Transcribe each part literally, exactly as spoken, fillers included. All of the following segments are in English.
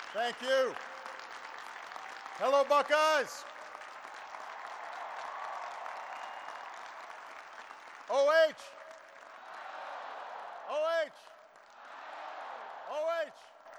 Thank you. Hello, Buckeyes. O H. O H. O H.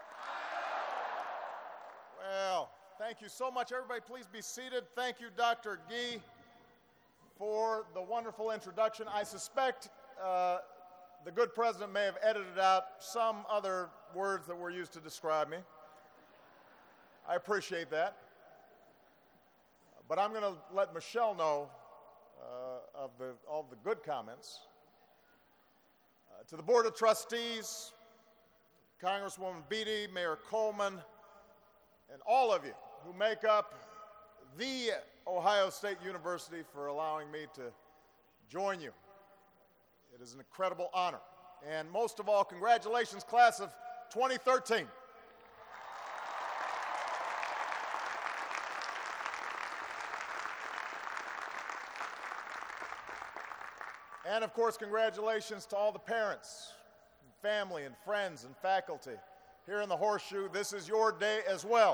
Well, thank you so much. Everybody, please be seated. Thank you, Doctor Gee, for the wonderful introduction. I suspect uh, the good president may have edited out some other words that were used to describe me. I appreciate that. But I'm going to let Michelle know uh, of the, all the good comments. Uh, to the Board of Trustees, Congresswoman Beatty, Mayor Coleman, and all of you who make up the Ohio State University for allowing me to join you. It is an incredible honor. And most of all, congratulations, class of twenty thirteen. And of course, congratulations to all the parents, and family, and friends, and faculty here in the Horseshoe. This is your day as well.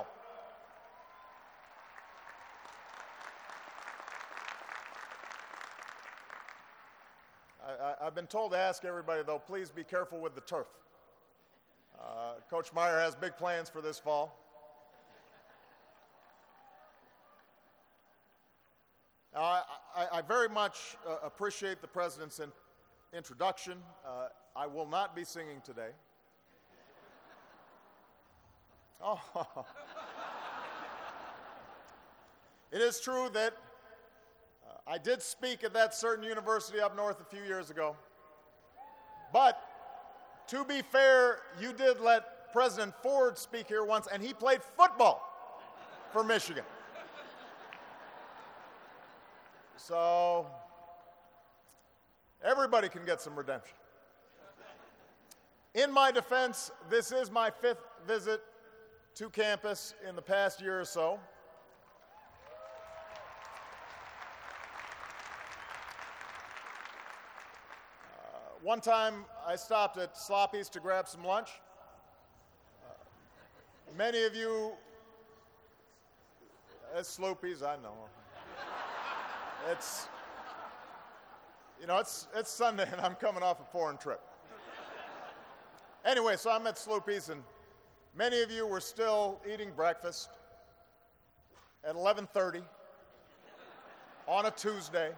I, I, I've been told to ask everybody, though, please be careful with the turf. Uh, Coach Meyer has big plans for this fall. Now, I, I, I very much uh, appreciate the President's in, introduction. Uh, I will not be singing today. Oh. It is true that uh, I did speak at that certain university up north a few years ago. But to be fair, you did let President Ford speak here once, and he played football for Michigan. So everybody can get some redemption. In my defense, this is my fifth visit to campus in the past year or so. Uh, one time I stopped at Sloppy's to grab some lunch. Uh, many of you, it's Sloopy's, I know. It's, you know, it's, it's Sunday and I'm coming off a foreign trip. Anyway, so I'm at Sloopy's and many of you were still eating breakfast at eleven thirty on a Tuesday.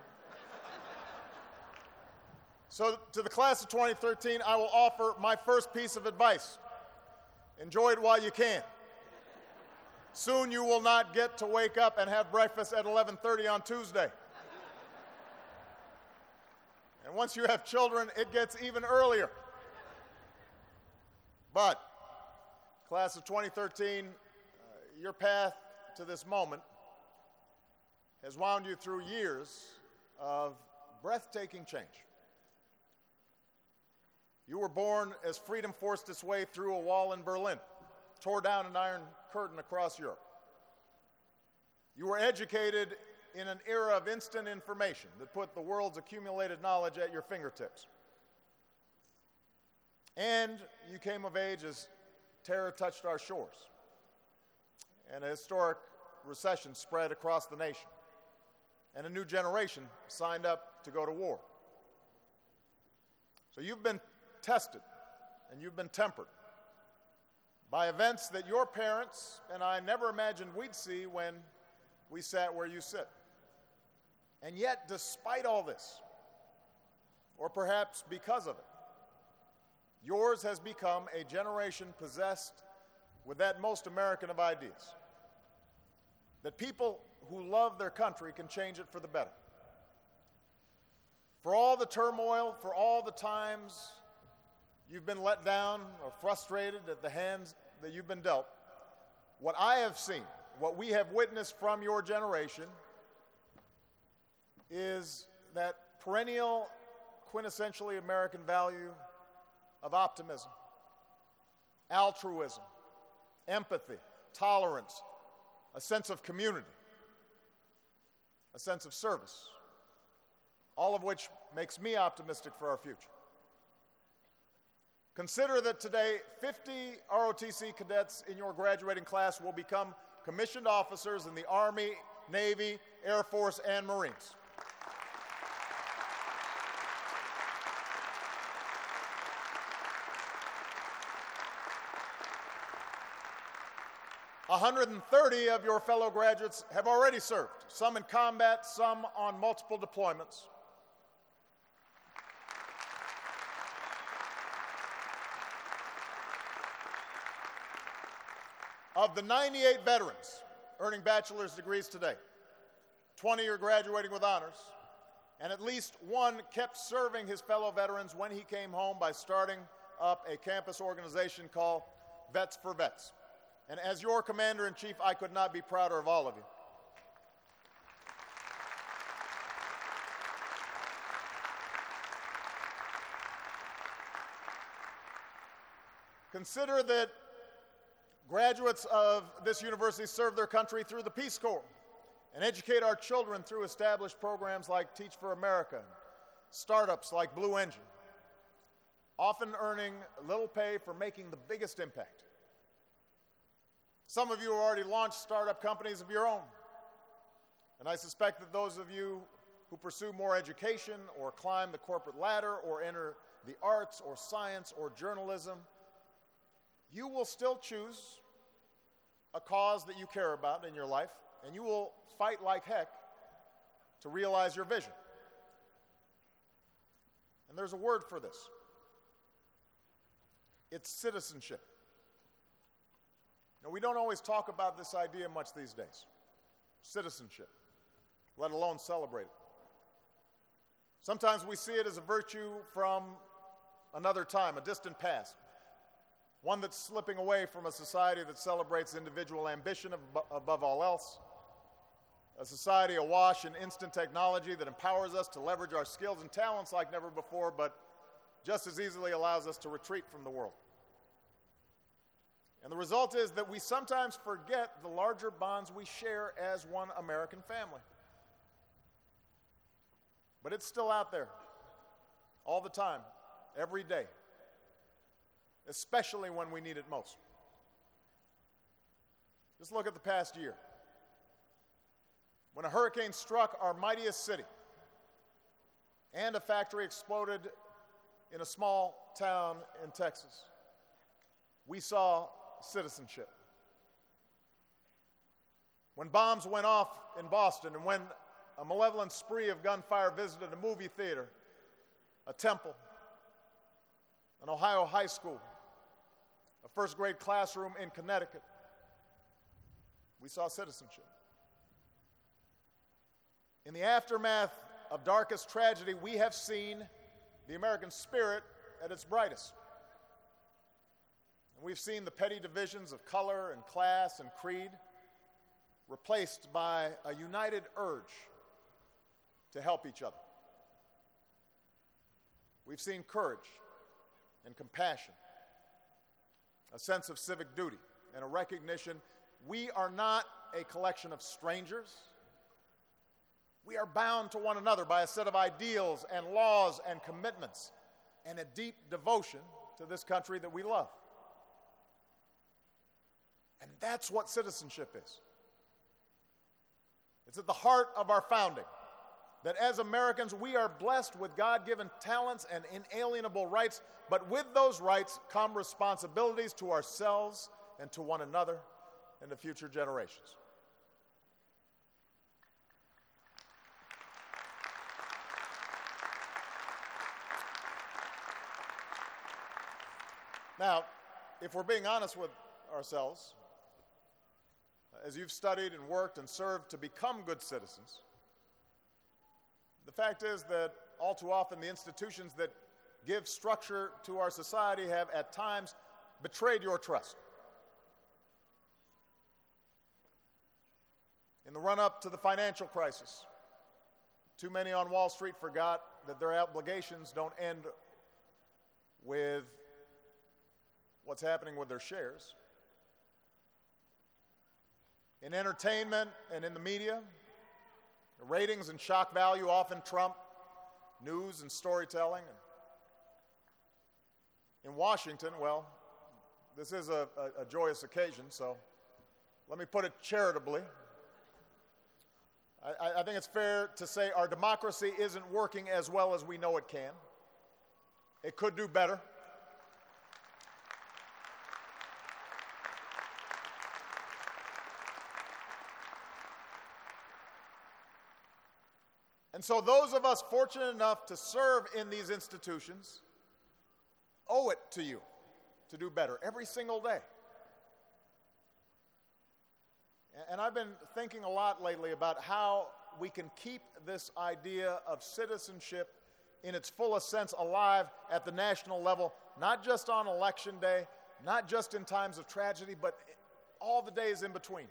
So to the class of twenty thirteen, I will offer my first piece of advice. Enjoy it while you can. Soon you will not get to wake up and have breakfast at eleven thirty on Tuesday. And once you have children, it gets even earlier. But, class of twenty thirteen, uh, your path to this moment has wound you through years of breathtaking change. You were born as freedom forced its way through a wall in Berlin, tore down an iron curtain across Europe. You were educated in an era of instant information that put the world's accumulated knowledge at your fingertips. And you came of age as terror touched our shores, and a historic recession spread across the nation, and a new generation signed up to go to war. So you've been tested, and you've been tempered by events that your parents and I never imagined we'd see when we sat where you sit. And yet, despite all this, or perhaps because of it, yours has become a generation possessed with that most American of ideas, that people who love their country can change it for the better. For all the turmoil, for all the times you've been let down or frustrated at the hands that you've been dealt, what I have seen, what we have witnessed from your generation, is that perennial, quintessentially American value of optimism, altruism, empathy, tolerance, a sense of community, a sense of service, all of which makes me optimistic for our future. Consider that today, fifty R O T C cadets in your graduating class will become commissioned officers in the Army, Navy, Air Force, and Marines. one hundred thirty of your fellow graduates have already served, some in combat, some on multiple deployments. Of the ninety-eight veterans earning bachelor's degrees today, twenty are graduating with honors, and at least one kept serving his fellow veterans when he came home by starting up a campus organization called Vets for Vets. And as your Commander-in-Chief, I could not be prouder of all of you. Consider that graduates of this university serve their country through the Peace Corps and educate our children through established programs like Teach for America, startups like Blue Engine, often earning little pay for making the biggest impact. Some of you have already launched startup companies of your own, and I suspect that those of you who pursue more education or climb the corporate ladder or enter the arts or science or journalism, you will still choose a cause that you care about in your life, and you will fight like heck to realize your vision. And there's a word for this. It's citizenship. Now, we don't always talk about this idea much these days, citizenship, let alone celebrate it. Sometimes we see it as a virtue from another time, a distant past, one that's slipping away from a society that celebrates individual ambition above all else, a society awash in instant technology that empowers us to leverage our skills and talents like never before, but just as easily allows us to retreat from the world. And the result is that we sometimes forget the larger bonds we share as one American family. But it's still out there, all the time, every day, especially when we need it most. Just look at the past year. When a hurricane struck our mightiest city and a factory exploded in a small town in Texas, we saw citizenship. When bombs went off in Boston and when a malevolent spree of gunfire visited a movie theater, a temple, an Ohio high school, a first grade classroom in Connecticut, we saw citizenship. In the aftermath of darkest tragedy, we have seen the American spirit at its brightest. And we've seen the petty divisions of color and class and creed replaced by a united urge to help each other. We've seen courage and compassion, a sense of civic duty, and a recognition we are not a collection of strangers. We are bound to one another by a set of ideals and laws and commitments and a deep devotion to this country that we love. And that's what citizenship is. It's at the heart of our founding, that as Americans we are blessed with God-given talents and inalienable rights, but with those rights come responsibilities to ourselves and to one another and to future generations. Now, if we're being honest with ourselves, as you've studied and worked and served to become good citizens, the fact is that all too often the institutions that give structure to our society have at times betrayed your trust. In the run-up to the financial crisis, too many on Wall Street forgot that their obligations don't end with what's happening with their shares. In entertainment and in the media, ratings and shock value often trump news and storytelling. in Washington, well, this is a, a, a joyous occasion, so let me put it charitably. I, I think it's fair to say our democracy isn't working as well as we know it can. It could do better. And so those of us fortunate enough to serve in these institutions owe it to you to do better every single day. And I've been thinking a lot lately about how we can keep this idea of citizenship in its fullest sense alive at the national level, not just on election day, not just in times of tragedy, but all the days in between.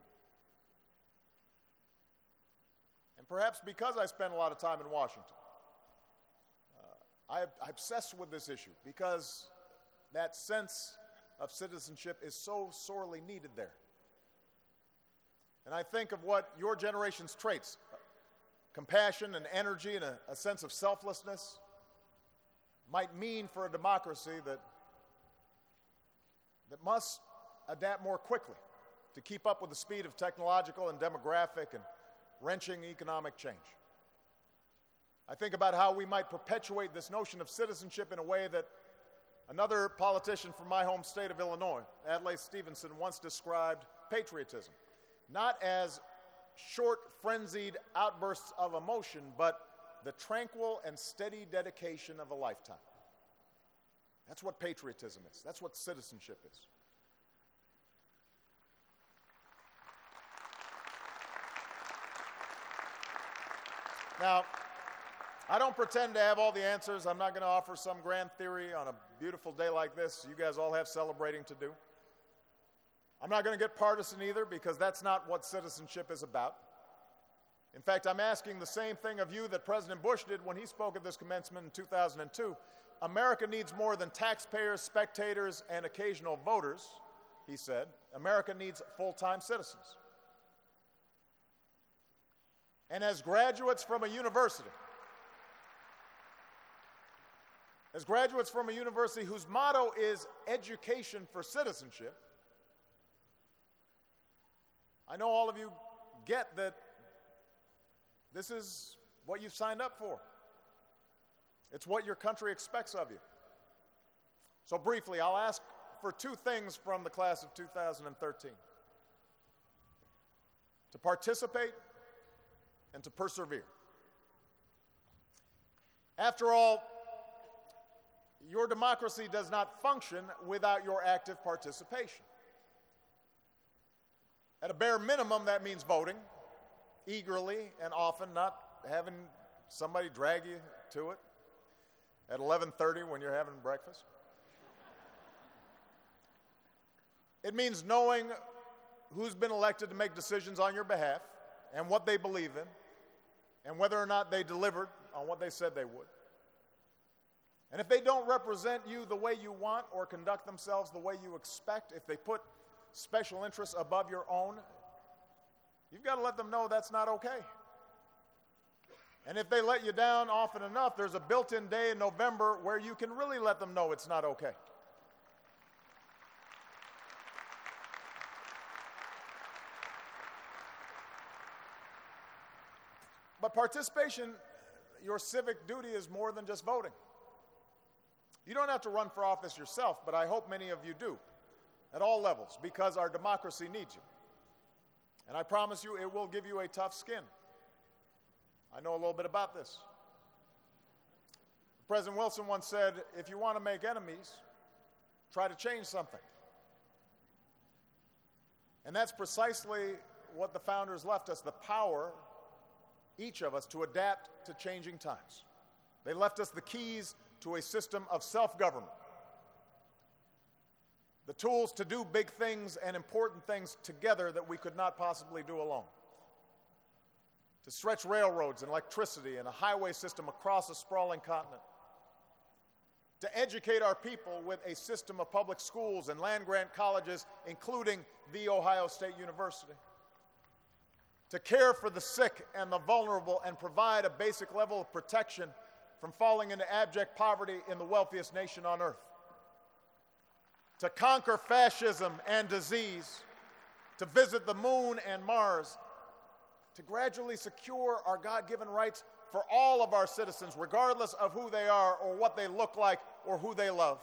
And perhaps because I spend a lot of time in Washington, uh, I, I obsess with this issue because that sense of citizenship is so sorely needed there. And I think of what your generation's traits, compassion and energy and a, a sense of selflessness, might mean for a democracy that, that must adapt more quickly to keep up with the speed of technological and demographic and wrenching economic change. I think about how we might perpetuate this notion of citizenship in a way that another politician from my home state of Illinois, Adlai Stevenson, once described patriotism. Not as short, frenzied outbursts of emotion, but the tranquil and steady dedication of a lifetime. That's what patriotism is. That's what citizenship is. Now, I don't pretend to have all the answers. I'm not going to offer some grand theory on a beautiful day like this. You guys all have celebrating to do. I'm not going to get partisan either, because that's not what citizenship is about. In fact, I'm asking the same thing of you that President Bush did when he spoke at this commencement in two thousand two. America needs more than taxpayers, spectators, and occasional voters, he said. America needs full-time citizens. And as graduates from a university, as graduates from a university whose motto is education for citizenship, I know all of you get that this is what you've signed up for. It's what your country expects of you. So briefly, I'll ask for two things from the class of two thousand thirteen. To participate and to persevere. After all, your democracy does not function without your active participation. At a bare minimum, that means voting eagerly and often, not having somebody drag you to it at eleven thirty when you're having breakfast. It means knowing who's been elected to make decisions on your behalf and what they believe in and whether or not they delivered on what they said they would. And if they don't represent you the way you want or conduct themselves the way you expect, if they put special interests above your own, you've got to let them know that's not okay. And if they let you down often enough, there's a built-in day in November where you can really let them know it's not okay. But participation, your civic duty, is more than just voting. You don't have to run for office yourself, but I hope many of you do, at all levels, because our democracy needs you. And I promise you, it will give you a tough skin. I know a little bit about this. President Wilson once said, if you want to make enemies, try to change something. And that's precisely what the founders left us, the power, each of us, to adapt to changing times. They left us the keys to a system of self-government, the tools to do big things and important things together that we could not possibly do alone, to stretch railroads and electricity and a highway system across a sprawling continent, to educate our people with a system of public schools and land-grant colleges, including The Ohio State University, to care for the sick and the vulnerable and provide a basic level of protection from falling into abject poverty in the wealthiest nation on earth. to conquer fascism and disease, to visit the moon and Mars, to gradually secure our God-given rights for all of our citizens, regardless of who they are or what they look like or who they love.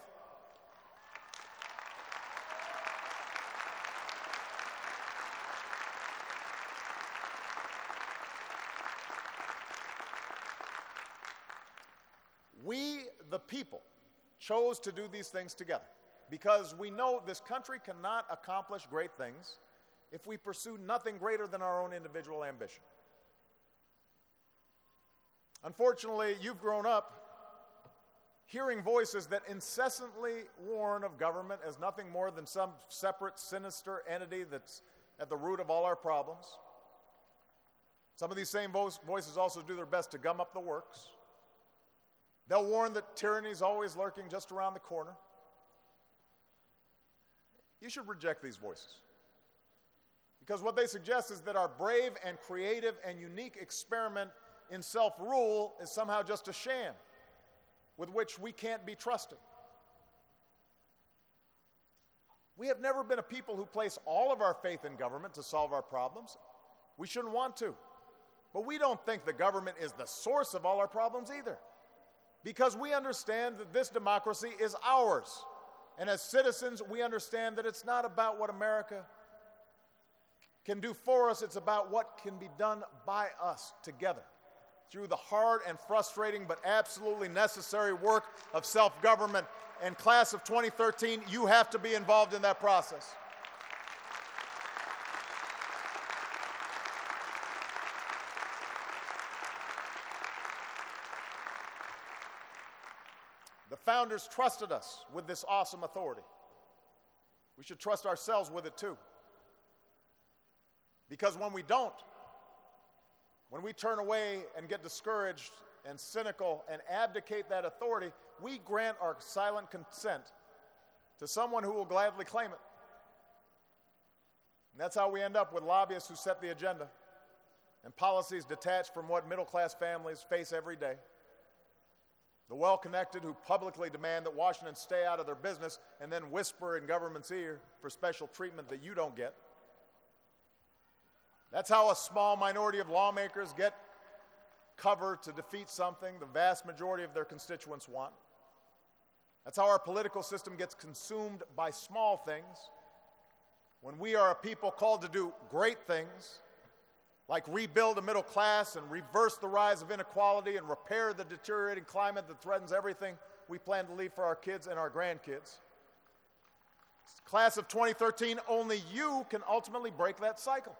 We, the people, chose to do these things together because we know this country cannot accomplish great things if we pursue nothing greater than our own individual ambition. Unfortunately, you've grown up hearing voices that incessantly warn of government as nothing more than some separate, sinister entity that's at the root of all our problems. Some of these same voices also do their best to gum up the works. They'll warn that tyranny is always lurking just around the corner. You should reject these voices, because what they suggest is that our brave and creative and unique experiment in self-rule is somehow just a sham with which we can't be trusted. We have never been a people who place all of our faith in government to solve our problems. We shouldn't want to. But we don't think the government is the source of all our problems either, because we understand that this democracy is ours. And as citizens, we understand that it's not about what America can do for us, it's about what can be done by us together through the hard and frustrating but absolutely necessary work of self-government. And class of twenty thirteen, you have to be involved in that process. The founders trusted us with this awesome authority. We should trust ourselves with it too. Because when we don't, when we turn away and get discouraged and cynical and abdicate that authority, we grant our silent consent to someone who will gladly claim it. And that's how we end up with lobbyists who set the agenda and policies detached from what middle-class families face every day. The well-connected who publicly demand that Washington stay out of their business and then whisper in government's ear for special treatment that you don't get. That's how a small minority of lawmakers get cover to defeat something the vast majority of their constituents want. That's how our political system gets consumed by small things when we are a people called to do great things, like rebuild a middle class and reverse the rise of inequality and repair the deteriorating climate that threatens everything we plan to leave for our kids and our grandkids. Class of twenty thirteen, only you can ultimately break that cycle.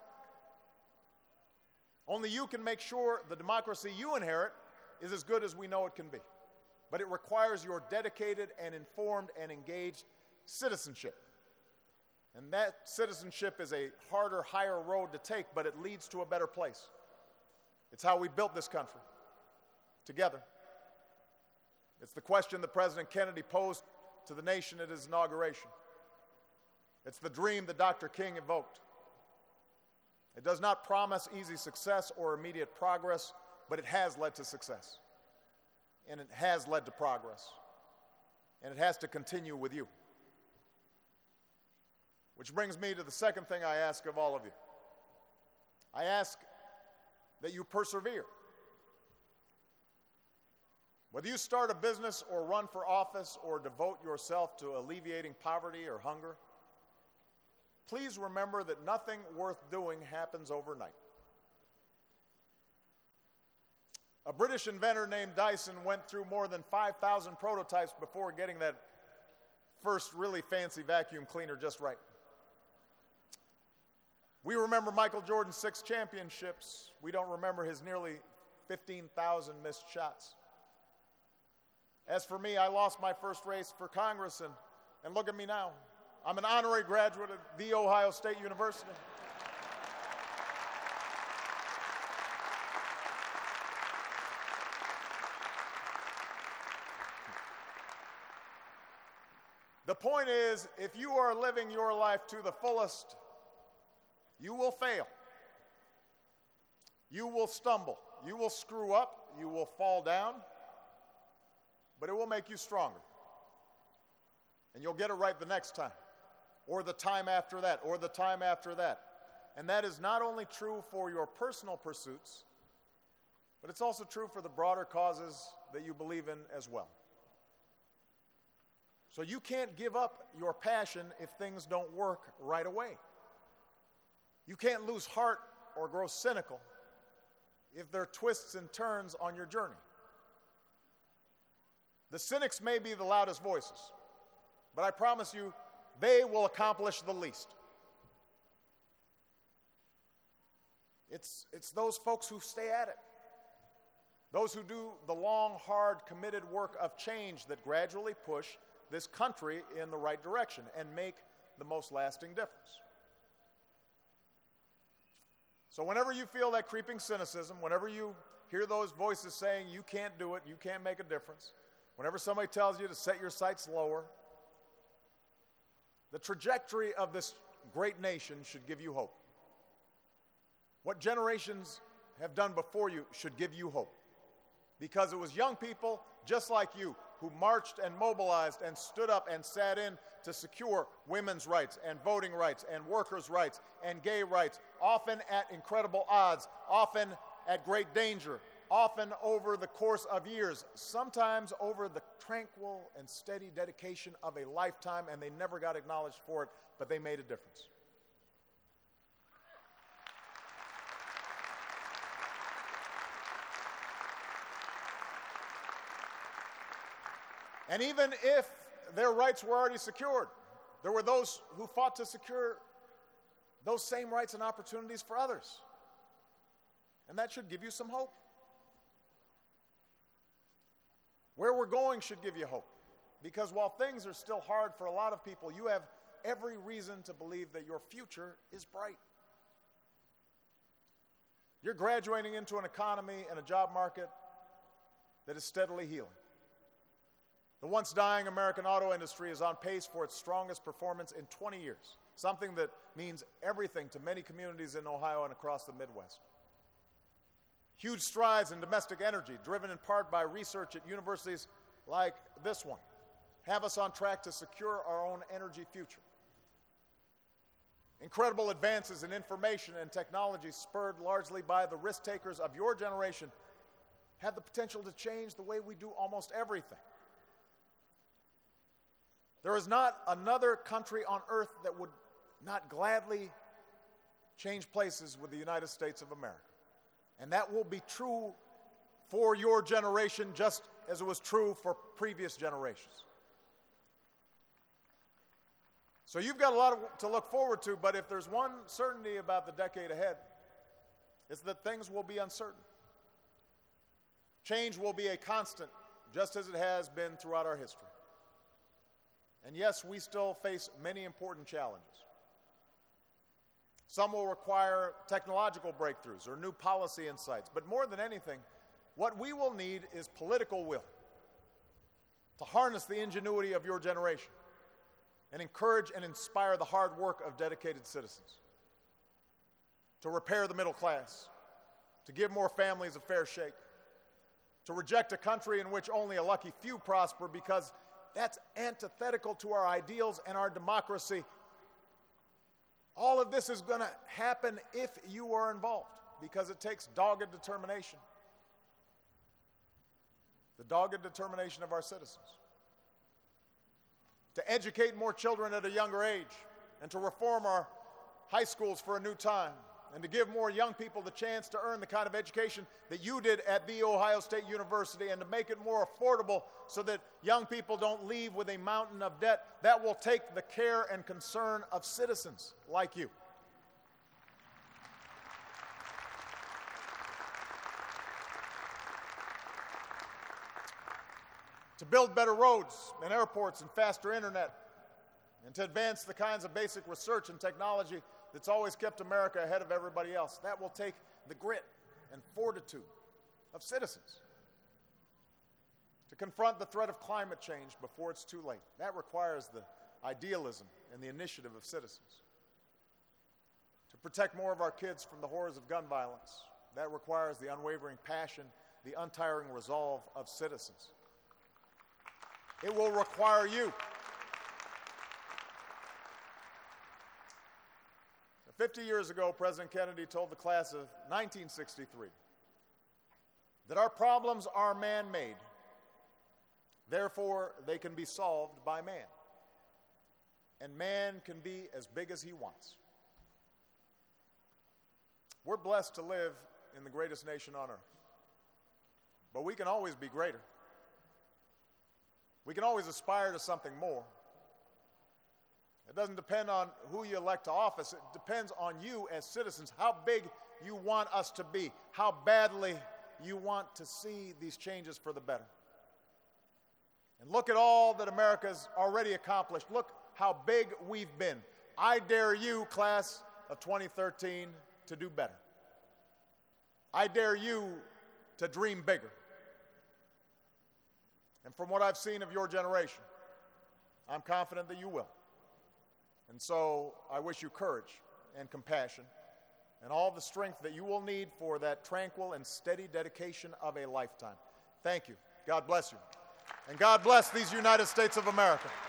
Only you can make sure the democracy you inherit is as good as we know it can be. But it requires your dedicated and informed and engaged citizenship. And that citizenship is a harder, higher road to take, but it leads to a better place. It's how we built this country, together. It's the question that President Kennedy posed to the nation at his inauguration. It's the dream that Doctor King evoked. It does not promise easy success or immediate progress, but it has led to success. And it has led to progress. And it has to continue with you. Which brings me to the second thing I ask of all of you. I ask that you persevere. Whether you start a business or run for office or devote yourself to alleviating poverty or hunger, please remember that nothing worth doing happens overnight. A British inventor named Dyson went through more than five thousand prototypes before getting that first really fancy vacuum cleaner just right. We remember Michael Jordan's six championships. We don't remember his nearly fifteen thousand missed shots. As for me, I lost my first race for Congress, and, and look at me now. I'm an honorary graduate of The Ohio State University. The point is, if you are living your life to the fullest, you will fail. You will stumble. You will screw up. You will fall down. But it will make you stronger. and you'll get it right the next time, or the time after that, or the time after that. And that is not only true for your personal pursuits, but it's also true for the broader causes that you believe in as well. So you can't give up your passion if things don't work right away. You can't lose heart or grow cynical if there are twists and turns on your journey. The cynics may be the loudest voices, but I promise you, they will accomplish the least. It's, it's those folks who stay at it, those who do the long, hard, committed work of change that gradually push this country in the right direction and make the most lasting difference. So whenever you feel that creeping cynicism, whenever you hear those voices saying you can't do it, you can't make a difference, whenever somebody tells you to set your sights lower, the trajectory of this great nation should give you hope. What generations have done before you should give you hope, because it was young people just like you who marched and mobilized and stood up and sat in to secure women's rights and voting rights and workers' rights and gay rights, often at incredible odds, often at great danger, often over the course of years, sometimes over the tranquil and steady dedication of a lifetime, and they never got acknowledged for it, but they made a difference. And even if their rights were already secured, there were those who fought to secure those same rights and opportunities for others. And that should give you some hope. Where we're going should give you hope, because while things are still hard for a lot of people, you have every reason to believe that your future is bright. You're graduating into an economy and a job market that is steadily healing. The once dying American auto industry is on pace for its strongest performance in twenty years, something that means everything to many communities in Ohio and across the Midwest. Huge strides in domestic energy, driven in part by research at universities like this one, have us on track to secure our own energy future. Incredible advances in information and technology, spurred largely by the risk takers of your generation, have the potential to change the way we do almost everything. There is not another country on earth that would not gladly change places with the United States of America. And that will be true for your generation just as it was true for previous generations. So you've got a lot of, to look forward to, but if there's one certainty about the decade ahead, it's that things will be uncertain. Change will be a constant, just as it has been throughout our history. And yes, we still face many important challenges. Some will require technological breakthroughs or new policy insights. But more than anything, what we will need is political will to harness the ingenuity of your generation and encourage and inspire the hard work of dedicated citizens, to repair the middle class, to give more families a fair shake, to reject a country in which only a lucky few prosper, because that's antithetical to our ideals and our democracy. All of this is going to happen if you are involved, because it takes dogged determination. The dogged determination of our citizens to educate more children at a younger age, and to reform our high schools for a new time, and to give more young people the chance to earn the kind of education that you did at The Ohio State University, and to make it more affordable so that young people don't leave with a mountain of debt. That will take the care and concern of citizens like you. To build better roads and airports and faster internet, and to advance the kinds of basic research and technology that's always kept America ahead of everybody else. That will take the grit and fortitude of citizens to confront the threat of climate change before it's too late. That requires the idealism and the initiative of citizens. To protect more of our kids from the horrors of gun violence. That requires the unwavering passion, the untiring resolve of citizens. It will require you fifty years ago, President Kennedy told the class of nineteen sixty-three that our problems are man-made. Therefore, they can be solved by man. And man can be as big as he wants. We're blessed to live in the greatest nation on earth. But we can always be greater. We can always aspire to something more. It doesn't depend on who you elect to office. It depends on you as citizens, how big you want us to be, how badly you want to see these changes for the better. And look at all that America's already accomplished. Look how big we've been. I dare you, class of twenty thirteen, to do better. I dare you to dream bigger. And from what I've seen of your generation, I'm confident that you will. And so I wish you courage and compassion and all the strength that you will need for that tranquil and steady dedication of a lifetime. Thank you. God bless you. And God bless these United States of America.